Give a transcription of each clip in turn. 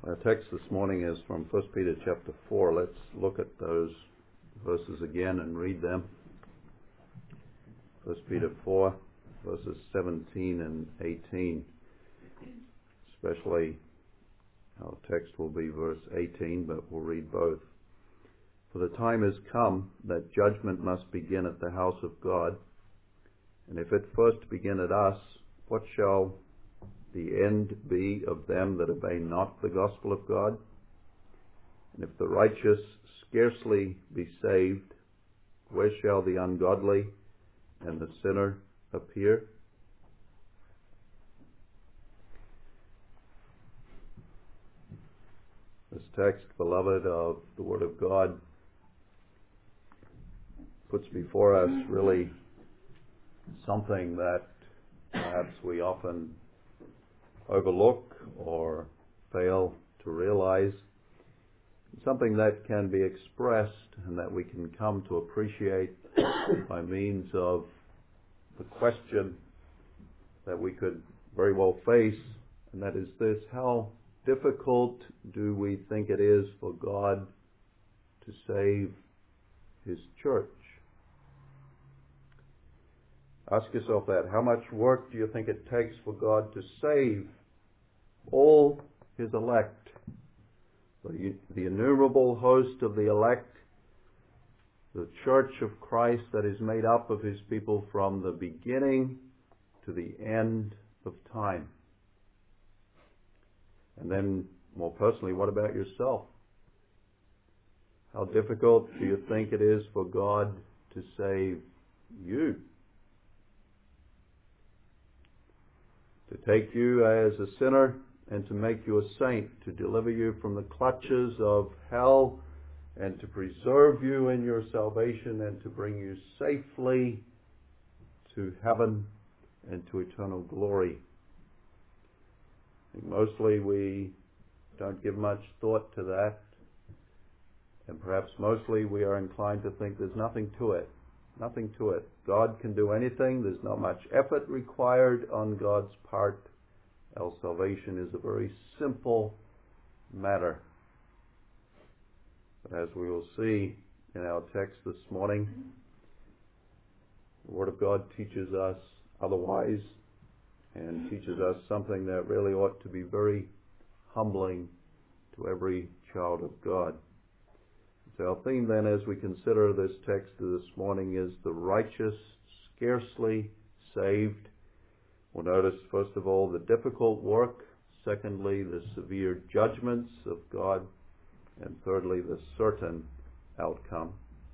Our text this morning is from 1 Peter chapter 4. Let's look at those verses again and read them. 1 Peter 4, verses 17 and 18. Especially our text will be verse 18, but we'll read both. For the time has come that judgment must begin at the house of God. And if it first begin at us, what shall the end be of them that obey not the gospel of God? And if the righteous scarcely be saved, where shall the ungodly and the sinner appear? This text, beloved, of the Word of God puts before us really something that perhaps we often overlook or fail to realize, something that can be expressed and that we can come to appreciate by means of the question that we could very well face, and that is this: how difficult do we think it is for God to save His church? Ask yourself that. How much work do you think it takes for God to save all His elect? The innumerable host of the elect, the church of Christ that is made up of His people from the beginning to the end of time. And then, more personally, what about yourself? How difficult do you think it is for God to save you? To take you as a sinner and to make you a saint, to deliver you from the clutches of hell and to preserve you in your salvation and to bring you safely to heaven and to eternal glory. I think mostly we don't give much thought to that, and perhaps mostly we are inclined to think there's nothing to it. Nothing to it. God can do anything. There's not much effort required on God's part. Our salvation is a very simple matter. But as we will see in our text this morning, the Word of God teaches us otherwise, and teaches us something that really ought to be very humbling to every child of God. So our theme then, as we consider this text this morning, is the righteous scarcely saved. We'll notice, first of all, the difficult work. Secondly, the severe judgments of God. And thirdly, the certain outcome.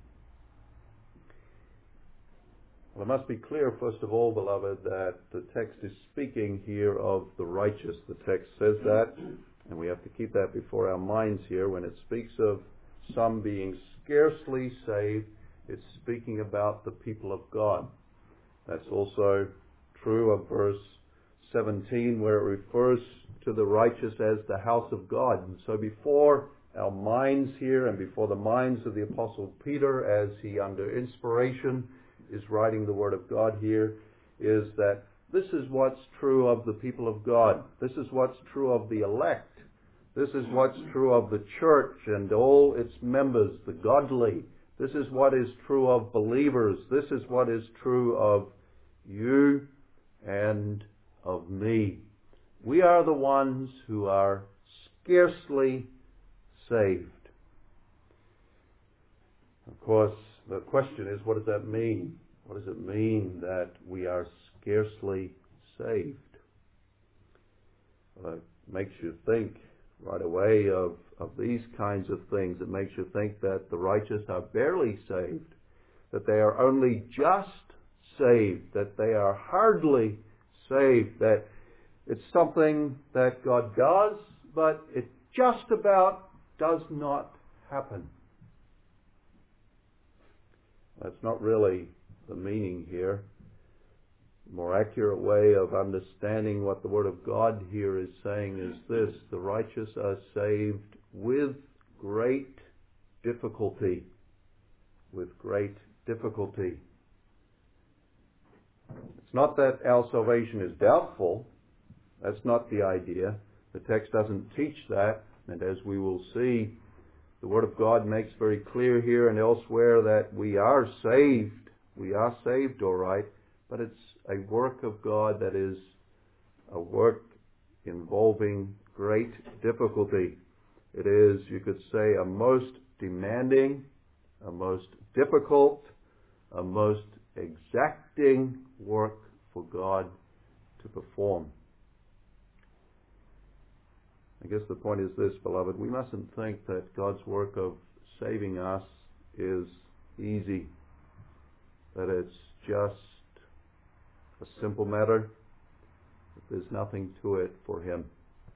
Well, it must be clear, first of all, beloved, that the text is speaking here of the righteous. The text says that, and we have to keep that before our minds here. When it speaks of some being scarcely saved, it's speaking about the people of God. That's also true of verse 17, where it refers to the righteous as the house of God. And so before our minds here, and before the minds of the Apostle Peter, as he under inspiration is writing the Word of God here, is that this is what's true of the people of God. This is what's true of the elect. This is what's true of the church and all its members, the godly. This is what is true of believers. This is what is true of you and of me. We are the ones who are scarcely saved. Of course, the question is, what does that mean? What does it mean that we are scarcely saved? Well, it makes you think right away of these kinds of things. It makes you think that the righteous are barely saved, that they are only just saved, that they are hardly saved, that it's something that God does, but it just about does not happen. That's not really the meaning here. A more accurate way of understanding what the Word of God here is saying is this: the righteous are saved with great difficulty. With great difficulty. It's not that our salvation is doubtful. That's not the idea. The text doesn't teach that. And as we will see, the Word of God makes very clear here and elsewhere that we are saved. We are saved, all right, but it's a work of God that is a work involving great difficulty. It is, you could say, a most demanding, a most difficult, a most exacting work for God to perform. I guess the point is this, beloved, we mustn't think that God's work of saving us is easy, that it's just a simple matter, that there's nothing to it for Him.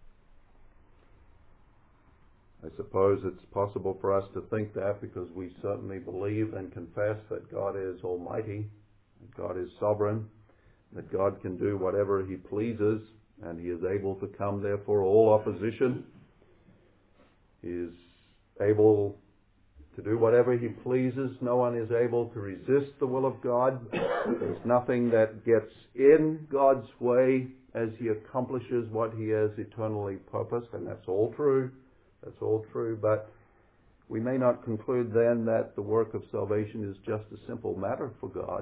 I suppose it's possible for us to think that because we certainly believe and confess that God is almighty, that God is sovereign, that God can do whatever He pleases, and He is able to come, therefore, all opposition. He is able to do whatever He pleases. No one is able to resist the will of God. There's nothing that gets in God's way as He accomplishes what He has eternally purposed, and that's all true. That's all true, but we may not conclude then that the work of salvation is just a simple matter for God.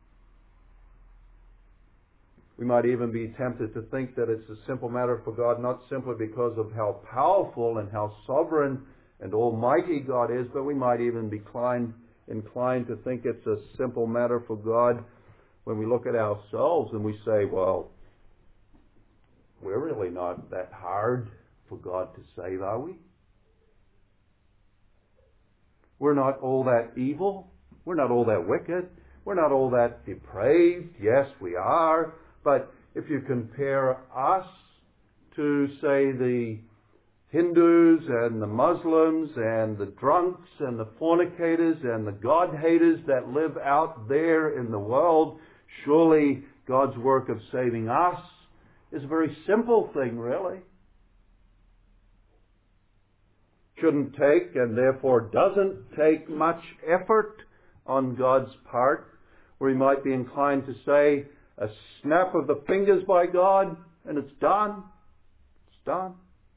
We might even be tempted to think that it's a simple matter for God, not simply because of how powerful and how sovereign and almighty God is, but we might even be inclined to think it's a simple matter for God when we look at ourselves and we say, well, we're really not that hard for God to save, are we? We're not all that evil. We're not all that wicked. We're not all that depraved. Yes, we are. But if you compare us to, say, the Hindus and the Muslims and the drunks and the fornicators and the God-haters that live out there in the world, surely God's work of saving us is a very simple thing, really. Shouldn't take, and therefore doesn't take, much effort on God's part, where He might be inclined to say, a snap of the fingers by God, and it's done. It's done.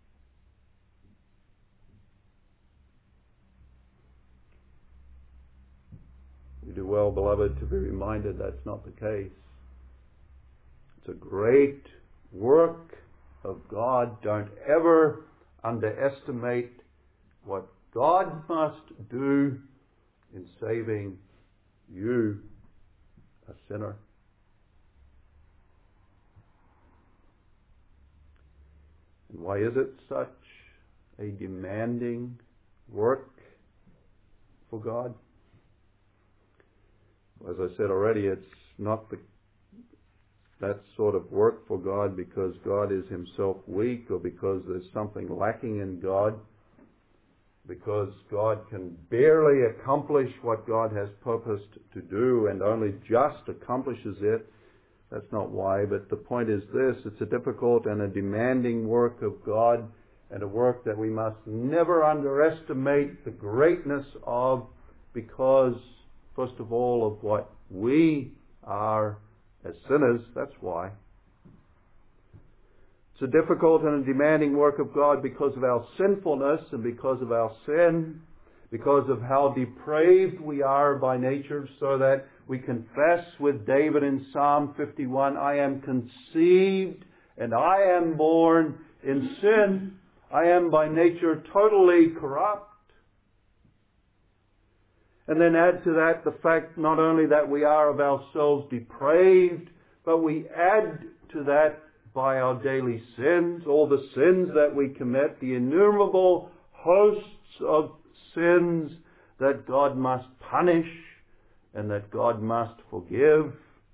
We do well, beloved, to be reminded that's not the case. It's a great work of God. Don't ever underestimate what God must do in saving you, a sinner. And why is it such a demanding work for God? As I said already, it's not that sort of work for God because God is Himself weak or because there's something lacking in God, because God can barely accomplish what God has purposed to do and only just accomplishes it. That's not why, but the point is this: it's a difficult and a demanding work of God, and a work that we must never underestimate the greatness of, because, first of all, of what we are as sinners. That's why. It's a difficult and a demanding work of God because of our sinfulness and because of our sin, because of how depraved we are by nature, so that we confess with David in Psalm 51, I am conceived and I am born in sin. I am by nature totally corrupt. And then add to that the fact not only that we are of ourselves depraved, but we add to that by our daily sins, all the sins that we commit, the innumerable hosts of sins that God must punish and that God must forgive.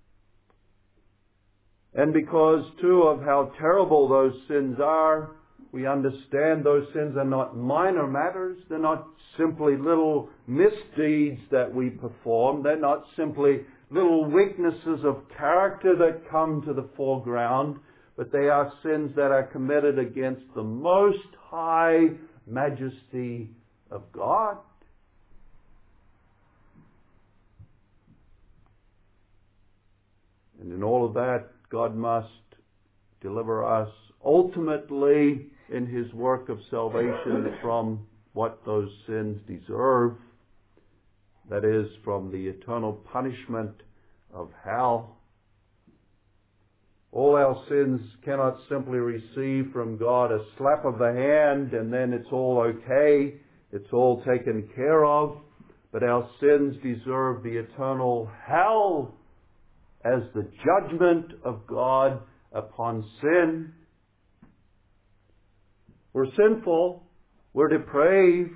And because, too, of how terrible those sins are, we understand those sins are not minor matters. They're not simply little misdeeds that we perform. They're not simply little weaknesses of character that come to the foreground, but they are sins that are committed against the most high majesty of God. And in all of that, God must deliver us ultimately in His work of salvation from what those sins deserve. That is, from the eternal punishment of hell. All our sins cannot simply receive from God a slap of the hand and then it's all okay, it's all taken care of. But our sins deserve the eternal hell as the judgment of God upon sin. We're sinful, we're depraved.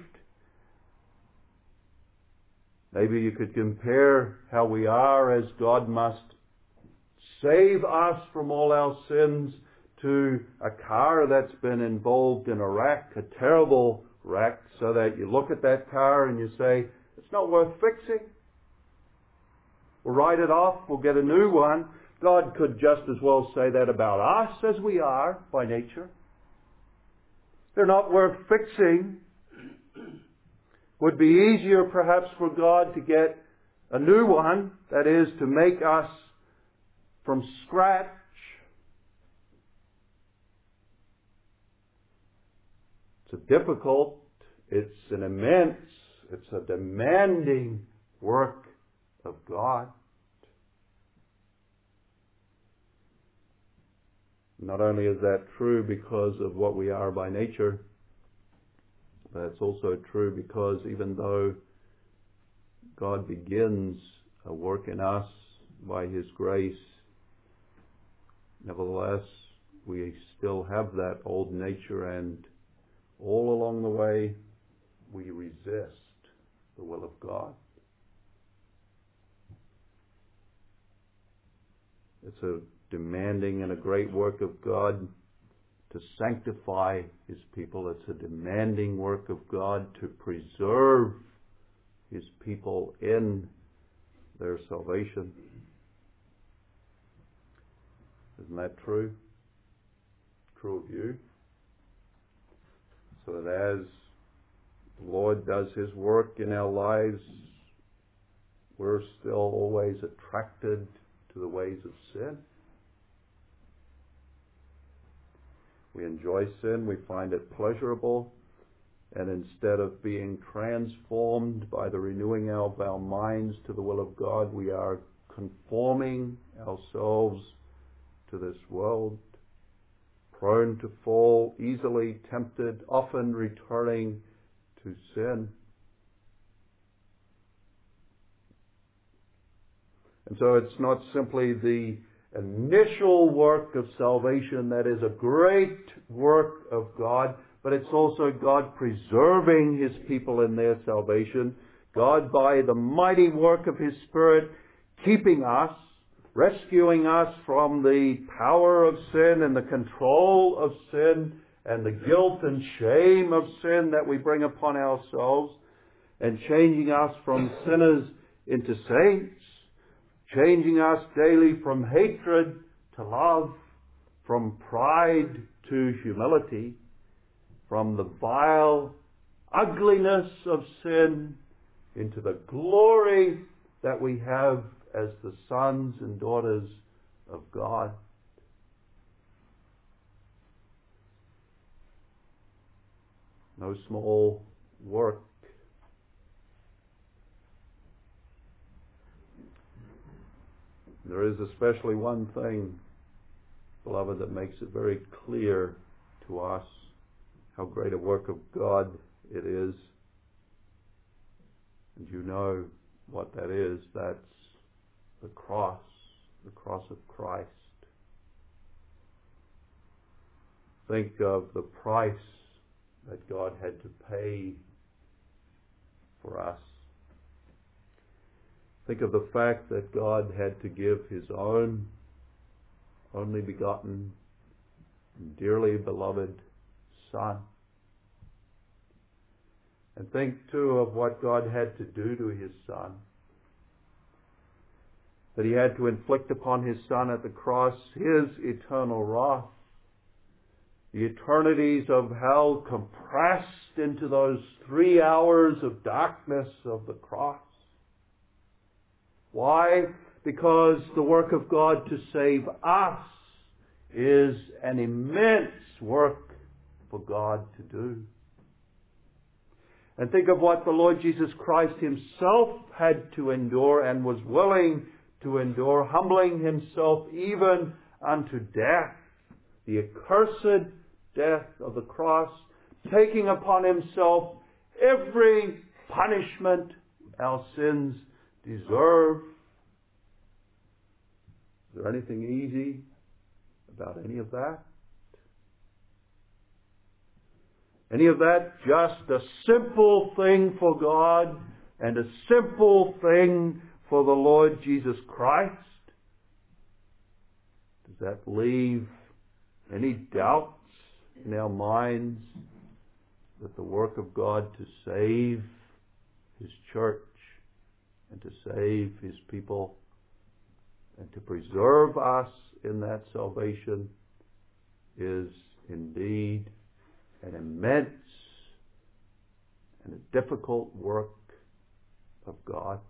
Maybe you could compare how we are as God must save us from all our sins to a car that's been involved in a wreck, a terrible wreck, so that you look at that car and you say, it's not worth fixing. We'll write it off, we'll get a new one. God could just as well say that about us as we are by nature. They're not worth fixing. Would be easier perhaps for God to get a new one, that is, to make us from scratch. It's a difficult, it's an immense, it's a demanding work of God. Not only is that true because of what we are by nature, but it's also true because even though God begins a work in us by His grace, nevertheless, we still have that old nature, and all along the way, we resist the will of God. It's a demanding and a great work of God to sanctify His people. It's a demanding work of God to preserve His people in their salvation. Isn't that true? True of you? So that as the Lord does His work in our lives, we're still always attracted to the ways of sin. We enjoy sin, we find it pleasurable, and instead of being transformed by the renewing of our minds to the will of God, we are conforming ourselves to this world, prone to fall, easily tempted, often returning to sin. And so it's not simply the initial work of salvation that is a great work of God, but it's also God preserving His people in their salvation. God, by the mighty work of His Spirit, keeping us, rescuing us from the power of sin and the control of sin and the guilt and shame of sin that we bring upon ourselves, and changing us from sinners into saints, changing us daily from hatred to love, from pride to humility, from the vile ugliness of sin into the glory that we have as the sons and daughters of God. No small work. There is especially one thing, beloved, that makes it very clear to us how great a work of God it is. And you know what that is. That's the cross of Christ. Think of the price that God had to pay for us. Think of the fact that God had to give His own only begotten, dearly beloved Son. And think too of what God had to do to His Son. That He had to inflict upon His Son at the cross His eternal wrath. The eternities of hell compressed into those 3 hours of darkness of the cross. Why? Because the work of God to save us is an immense work for God to do. And think of what the Lord Jesus Christ himself had to endure and was willing to endure, humbling himself even unto death, the accursed death of the cross, taking upon himself every punishment our sins deserve. Is there anything easy about any of that? Any of that just a simple thing for God and a simple thing for the Lord Jesus Christ? Does that leave any doubts in our minds that the work of God to save His church and to save His people and to preserve us in that salvation is indeed an immense and a difficult work of God?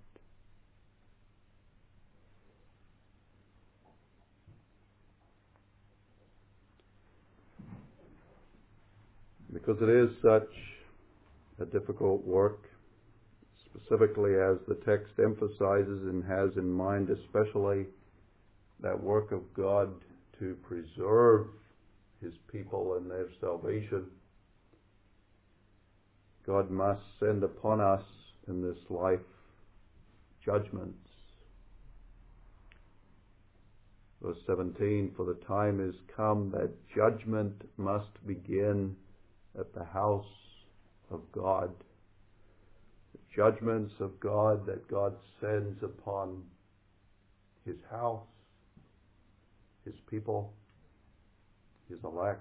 Because it is such a difficult work, specifically as the text emphasizes and has in mind especially that work of God to preserve His people and their salvation, God must send upon us in this life judgments. Verse 17, for the time is come that judgment must begin at the house of God. The judgments of God that God sends upon His house, His people, His elect.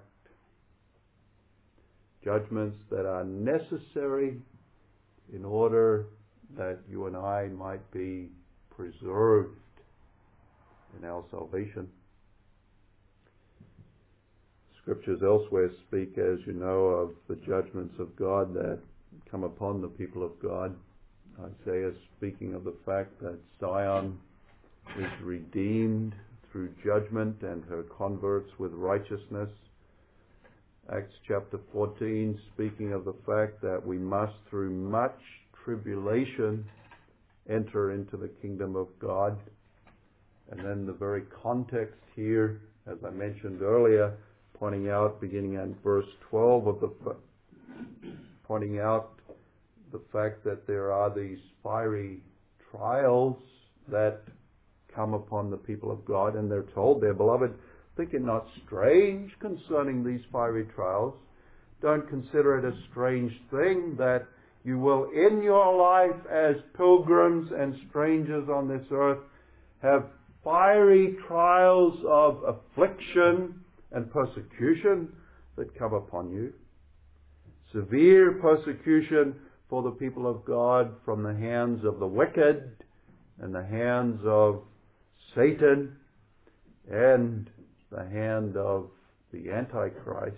Judgments that are necessary in order that you and I might be preserved in our salvation. Scriptures elsewhere speak, as you know, of the judgments of God that come upon the people of God. Isaiah speaking of the fact that Zion is redeemed through judgment and her converts with righteousness. Acts chapter 14 speaking of the fact that we must through much tribulation enter into the kingdom of God. And then the very context here, as I mentioned earlier, pointing out, beginning at verse 12 pointing out the fact that there are these fiery trials that come upon the people of God, and they're told, their beloved, think it not strange concerning these fiery trials. Don't consider it a strange thing that you will in your life as pilgrims and strangers on this earth have fiery trials of affliction and persecution that come upon you. Severe persecution for the people of God from the hands of the wicked and the hands of Satan and the hand of the Antichrist.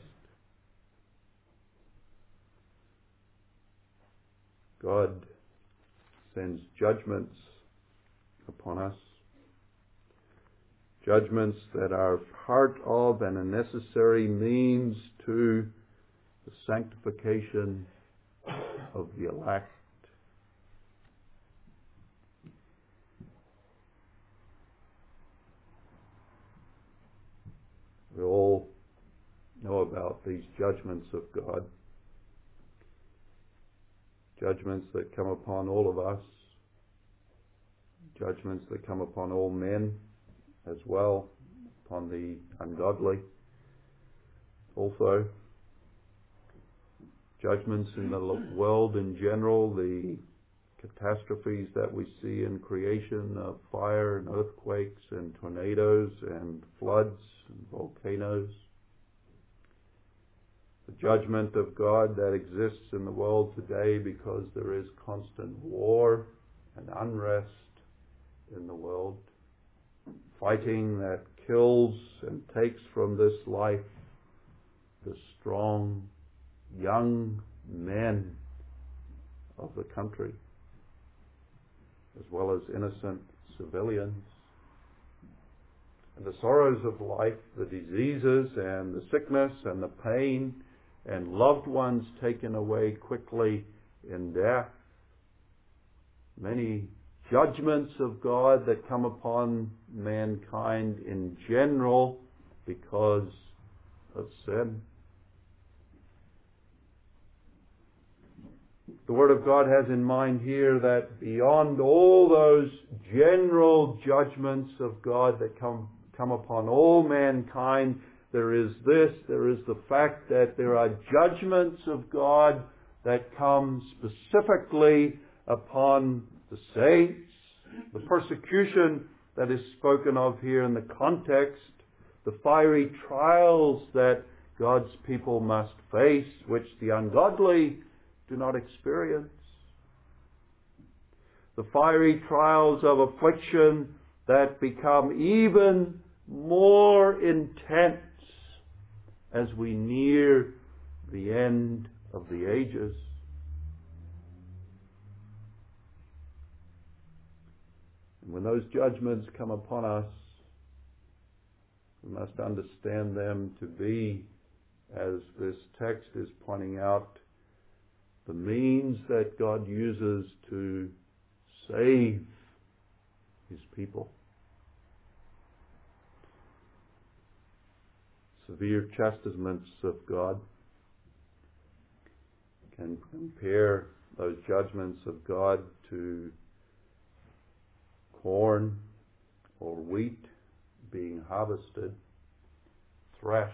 God sends judgments upon us. Judgments that are part of and a necessary means to the sanctification of the elect. We all know about these judgments of God. Judgments that come upon all of us. Judgments that come upon all men as well, upon the ungodly. Also, judgments in the world in general, the catastrophes that we see in creation of fire and earthquakes and tornadoes and floods and volcanoes. The judgment of God that exists in the world today because there is constant war and unrest in the world. Fighting that kills and takes from this life the strong, young men of the country, as well as innocent civilians. And the sorrows of life, the diseases and the sickness and the pain and loved ones taken away quickly in death. Many judgments of God that come upon mankind in general because of sin. The Word of God has in mind here that beyond all those general judgments of God that come upon all mankind, there is the fact that there are judgments of God that come specifically upon the saints. The persecution that is spoken of here in the context, the fiery trials that God's people must face, which the ungodly do not experience. The fiery trials of affliction that become even more intense as we near the end of the ages. And when those judgments come upon us, we must understand them to be, as this text is pointing out, the means that God uses to save His people. Severe chastisements of God can compare those judgments of God to corn or wheat being harvested, threshed.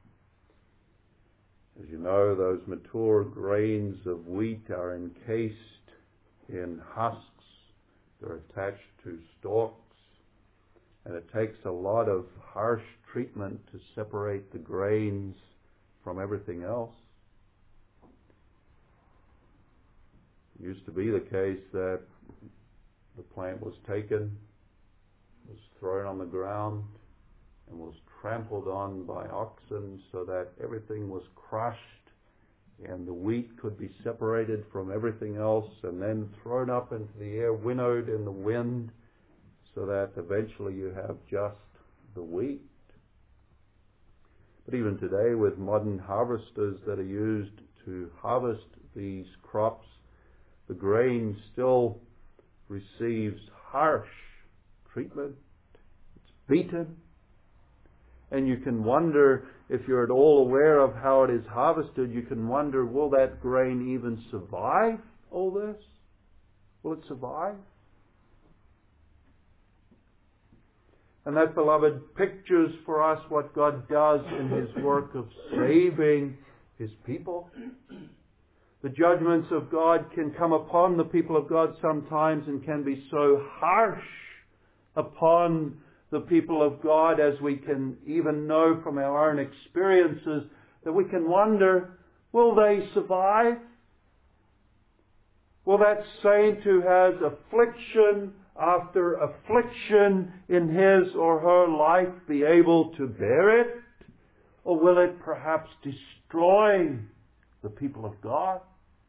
As you know, those mature grains of wheat are encased in husks. They're attached to stalks. And it takes a lot of harsh treatment to separate the grains from everything else. It used to be the case that the plant was taken, was thrown on the ground, and was trampled on by oxen so that everything was crushed and the wheat could be separated from everything else and then thrown up into the air, winnowed in the wind, so that eventually you have just the wheat. But even today, with modern harvesters that are used to harvest these crops, the grain still receives harsh treatment. It's beaten. And you can wonder, if you're at all aware of how it is harvested, you can wonder, will that grain even survive all this? Will it survive? And that, beloved, pictures for us what God does in His work of saving His people. The judgments of God can come upon the people of God sometimes and can be so harsh upon the people of God, as we can even know from our own experiences, that we can wonder, will they survive? Will that saint who has affliction after affliction in his or her life be able to bear it? Or will it perhaps destroy the people of God?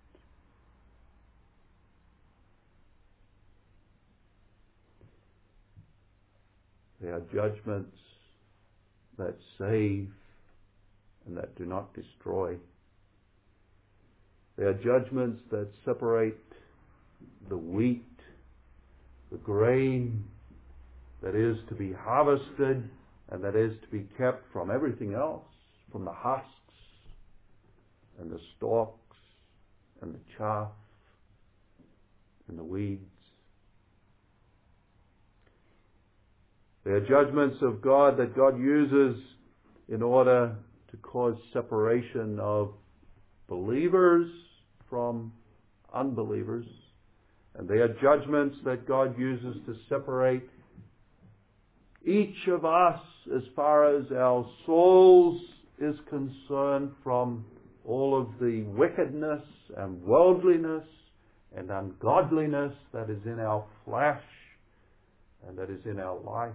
They are judgments that save and that do not destroy. They are judgments that separate the wheat, the grain that is to be harvested and that is to be kept from everything else, from the husks and the stalks and the chaff and the weeds. They are judgments of God that God uses in order to cause separation of believers from unbelievers. And they are judgments that God uses to separate each of us, as far as our souls is concerned, from all of the wickedness and worldliness and ungodliness that is in our flesh and that is in our life.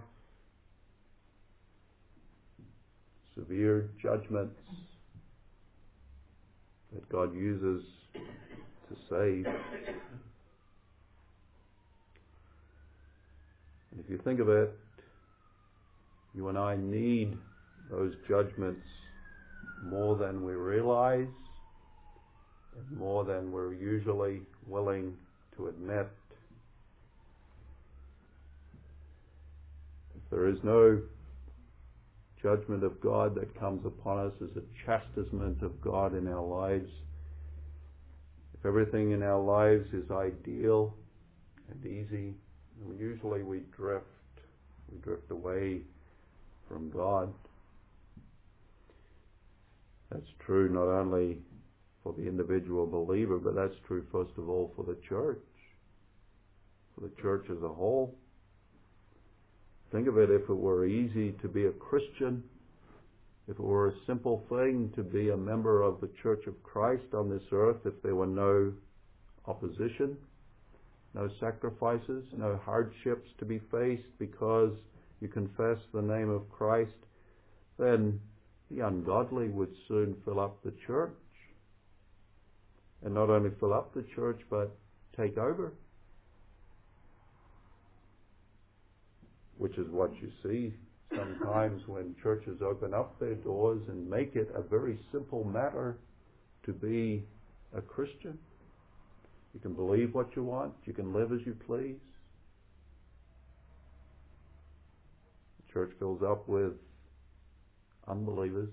Severe judgments that God uses to save. And if you think of it, you and I need those judgments more than we realize, and more than we're usually willing to admit. If there is no judgment of God that comes upon us as a chastisement of God in our lives, if everything in our lives is ideal and easy, usually we drift away from God. That's true not only for the individual believer, but that's true first of all for the church as a whole. Think of it, if it were easy to be a Christian, if it were a simple thing to be a member of the Church of Christ on this earth, if there were no opposition, no sacrifices, no hardships to be faced because you confess the name of Christ, then the ungodly would soon fill up the church. And not only fill up the church, but take over. Which is what you see sometimes when churches open up their doors and make it a very simple matter to be a Christian. You can believe what you want. You can live as you please. The church fills up with unbelievers.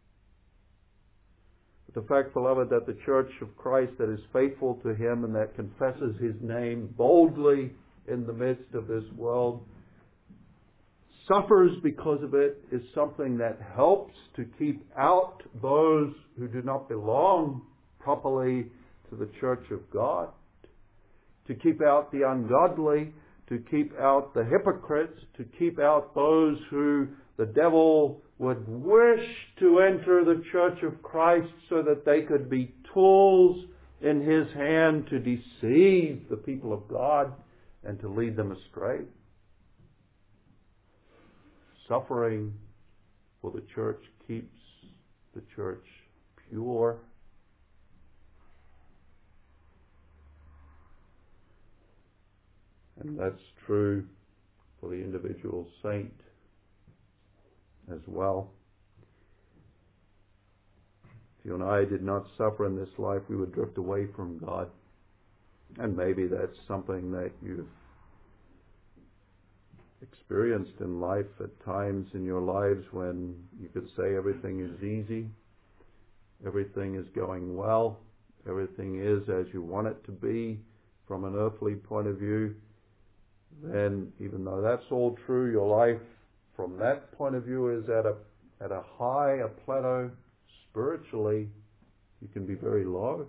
But the fact, beloved, that the church of Christ that is faithful to Him and that confesses His name boldly in the midst of this world suffers because of it is something that helps to keep out those who do not belong properly to the church of God, to keep out the ungodly, to keep out the hypocrites, to keep out those who the devil would wish to enter the church of Christ so that they could be tools in his hand to deceive the people of God and to lead them astray. Suffering for the church keeps the church pure. And that's true for the individual saint as well. If you and I did not suffer in this life, we would drift away from God. And maybe that's something that you've experienced in life at times in your lives when you could say everything is easy, everything is going well, everything is as you want it to be from an earthly point of view. Then, even though that's all true, your life from that point of view is at a high, a plateau. Spiritually, you can be very low.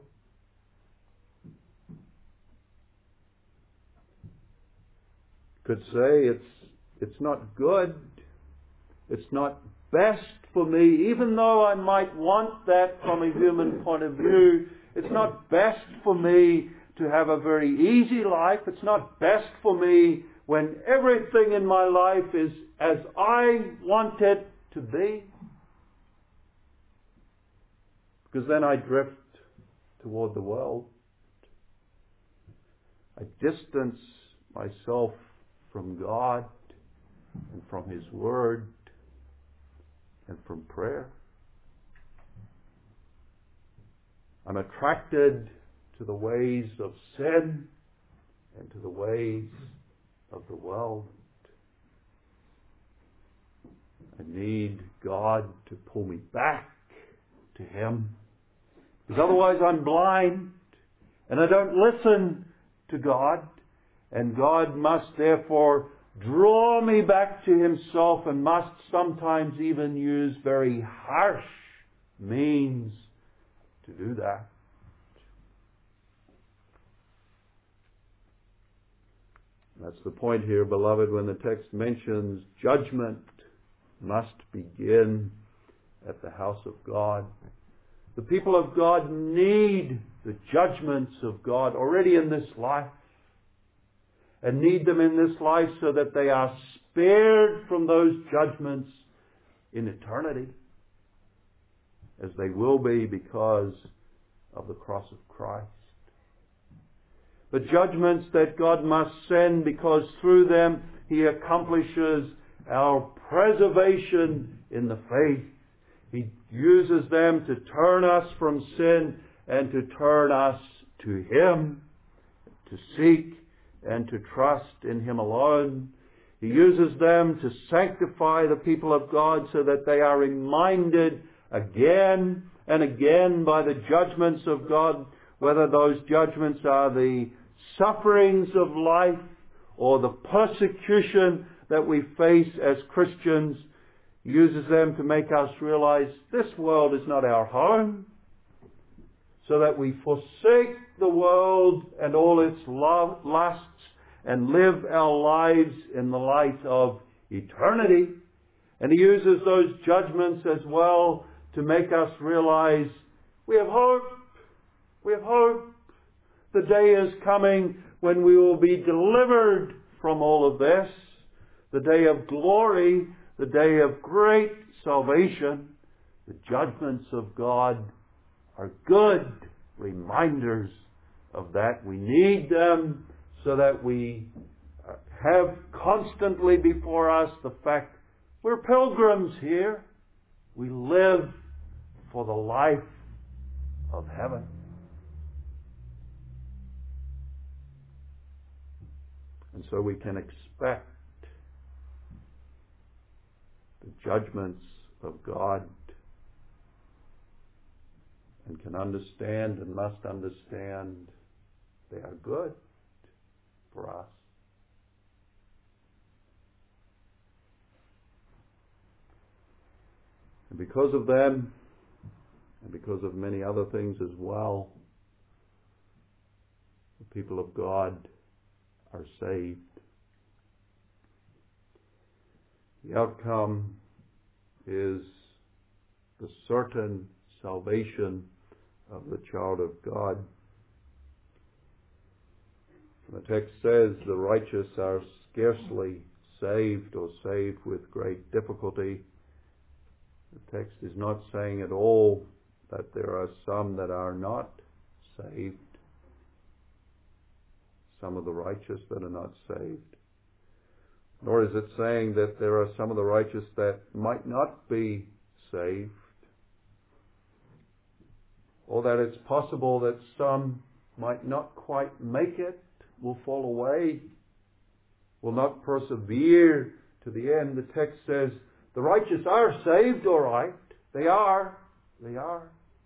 Could say it's not good, it's not best for me, even though I might want that from a human point of view. It's not best for me to have a very easy life. It's not best for me when everything in my life is as I want it to be. Because then I drift toward the world. I distance myself from God and from His Word and from prayer. I'm attracted to the ways of sin and to the ways of the world. I need God to pull me back to Him, because otherwise I'm blind and I don't listen to God, and God must therefore draw me back to Himself and must sometimes even use very harsh means to do that. That's the point here, beloved, when the text mentions judgment must begin at the house of God. The people of God need the judgments of God already in this life, and need them in this life so that they are spared from those judgments in eternity, as they will be because of the cross of Christ. The judgments that God must send because through them He accomplishes our preservation in the faith. He uses them to turn us from sin and to turn us to Him, to seek and to trust in Him alone. He uses them to sanctify the people of God so that they are reminded again and again by the judgments of God, whether those judgments are the sufferings of life or the persecution that we face as Christians. He uses them to make us realize this world is not our home, so that we forsake the world and all its lusts and live our lives in the light of eternity. And He uses those judgments as well to make us realize we have hope. We have hope. The day is coming when we will be delivered from all of this. The day of glory, the day of great salvation. The judgments of God are good reminders of that. We need them so that we have constantly before us the fact we're pilgrims here. We live for the life of heaven. And so we can expect the judgments of God and can understand and must understand they are good for us. And because of them, and because of many other things as well, the people of God are saved. The outcome is the certain salvation of the child of God. The text says the righteous are scarcely saved or saved with great difficulty. The text is not saying at all that there are some that are not saved, some of the righteous that are not saved. Nor is it saying that there are some of the righteous that might not be saved, or that it's possible that some might not quite make it, will fall away, will not persevere to the end. The text says the righteous are saved, all right. They are. They are.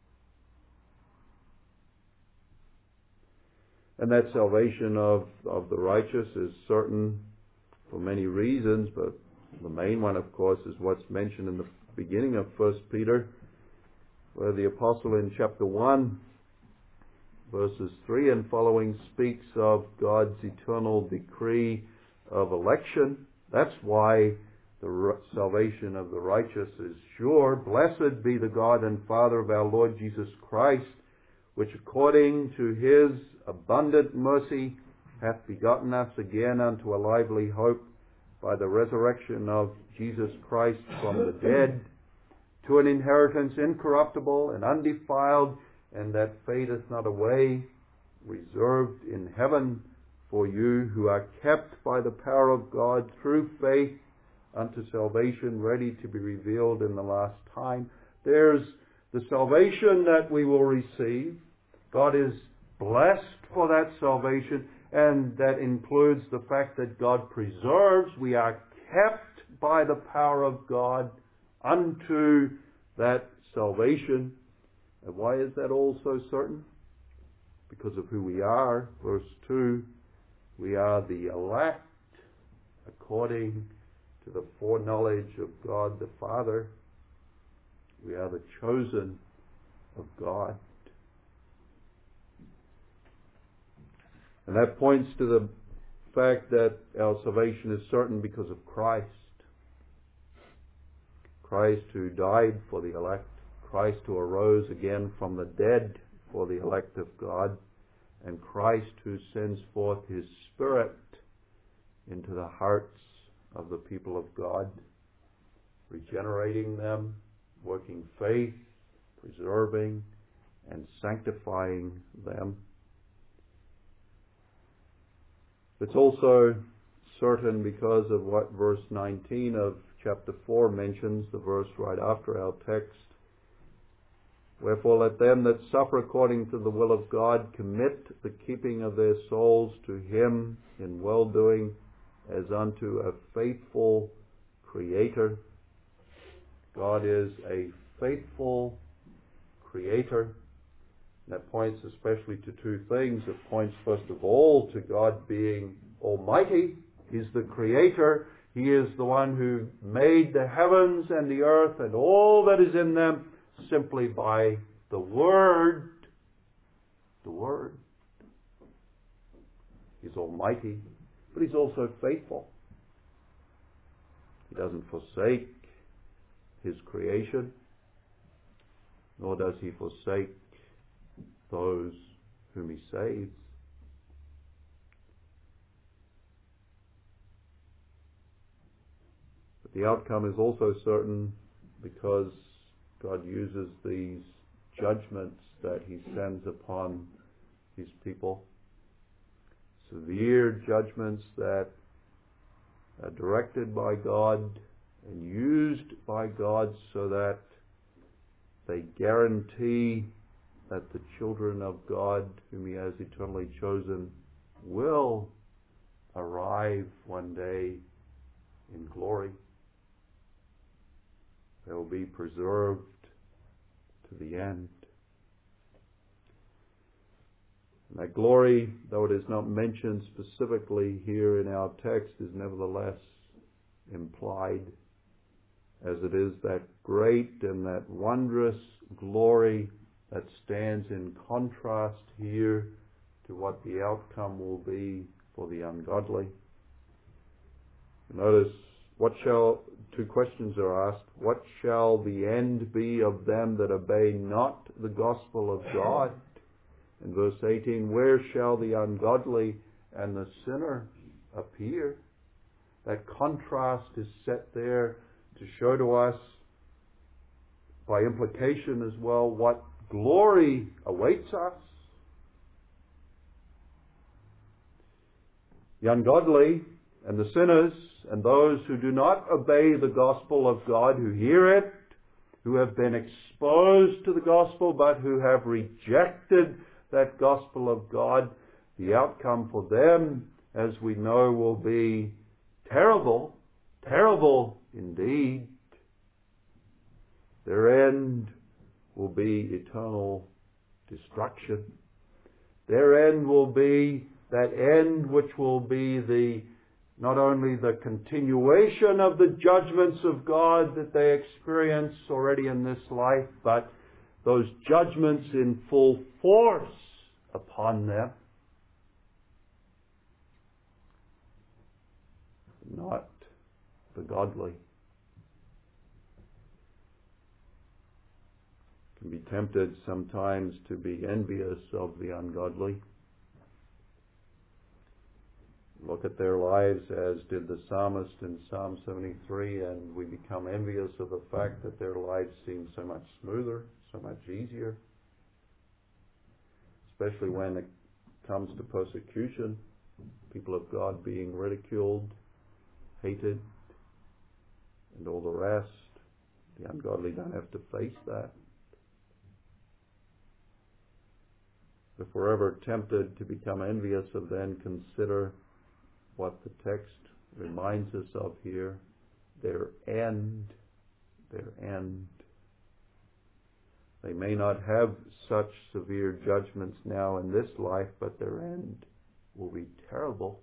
And that salvation of the righteous is certain for many reasons, but the main one, of course, is what's mentioned in the beginning of 1 Peter, where the apostle in chapter 1, verses 3 and following, speaks of God's eternal decree of election. That's why the salvation of the righteous is sure. Blessed be the God and Father of our Lord Jesus Christ, which according to His abundant mercy hath begotten us again unto a lively hope by the resurrection of Jesus Christ from the dead, to an inheritance incorruptible and undefiled, and that fadeth not away, reserved in heaven for you, who are kept by the power of God through faith unto salvation, ready to be revealed in the last time. There's the salvation that we will receive. God is blessed for that salvation, and that includes the fact that God preserves. We are kept by the power of God unto that salvation. And why is that all so certain? Because of who we are. Verse 2, we are the elect according to the foreknowledge of God the Father. We are the chosen of God. And that points to the fact that our salvation is certain because of Christ. Christ who died for the elect. Christ who arose again from the dead for the elect of God. And Christ who sends forth His Spirit into the hearts of the people of God, regenerating them, working faith, preserving, and sanctifying them. It's also certain because of what verse 19 of chapter 4 mentions, the verse right after our text. Wherefore let them that suffer according to the will of God commit the keeping of their souls to Him in well-doing as unto a faithful Creator. God is a faithful Creator. That points especially to two things. It points first of all to God being almighty. He's the Creator. He is the one who made the heavens and the earth and all that is in them simply by the Word. The Word. He's almighty, but He's also faithful. He doesn't forsake His creation, nor does He forsake those whom He saves. But the outcome is also certain because God uses these judgments that He sends upon His people. Severe judgments that are directed by God and used by God so that they guarantee that the children of God, whom He has eternally chosen, will arrive one day in glory. They will be preserved to the end. And that glory, though it is not mentioned specifically here in our text, is nevertheless implied, as it is that great and that wondrous glory that stands in contrast here to what the outcome will be for the ungodly. Notice, two questions are asked. What shall the end be of them that obey not the gospel of God? In verse 18, where shall the ungodly and the sinner appear? That contrast is set there to show to us, by implication as well, what glory awaits us. The ungodly and the sinners and those who do not obey the gospel of God, who hear it, who have been exposed to the gospel but who have rejected that gospel of God, the outcome for them, as we know, will be terrible, terrible indeed. Their end will be eternal destruction. Their end will be that end which will be not only the continuation of the judgments of God that they experience already in this life, but those judgments in full force upon them. Not the godly. Can be tempted sometimes to be envious of the ungodly. Look at their lives as did the psalmist in Psalm 73, and we become envious of the fact that their lives seem so much smoother, so much easier. Especially when it comes to persecution, people of God being ridiculed, hated, and all the rest. The ungodly don't have to face that. If we're ever tempted to become envious of them, consider what the text reminds us of here. Their end. Their end. They may not have such severe judgments now in this life, but their end will be terrible.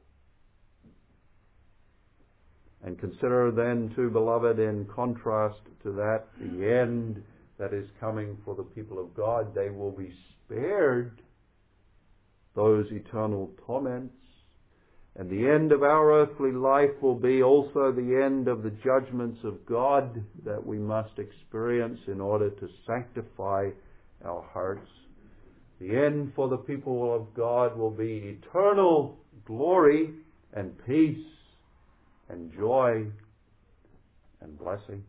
And consider then, too, beloved, in contrast to that, the end that is coming for the people of God. They will be spared those eternal torments. And the end of our earthly life will be also the end of the judgments of God that we must experience in order to sanctify our hearts. The end for the people of God will be eternal glory and peace and joy and blessing.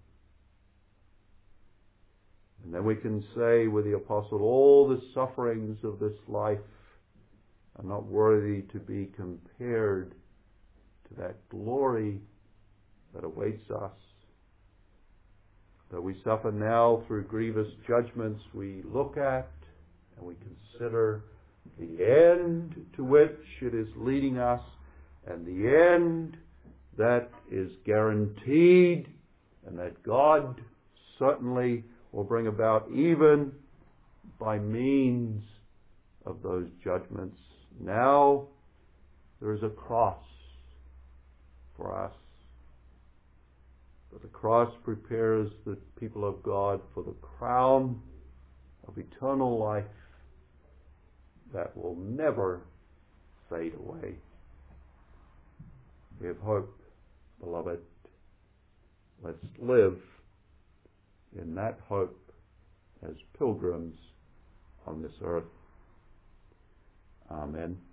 And then we can say with the apostle, all the sufferings of this life are not worthy to be compared to that glory that awaits us. Though we suffer now through grievous judgments, we look at and we consider the end to which it is leading us, and the end that is guaranteed, and that God certainly will bring about even by means of those judgments. Now there is a cross for us. But the cross prepares the people of God for the crown of eternal life that will never fade away. We have hope, beloved. Let's live in that hope as pilgrims on this earth. Amen.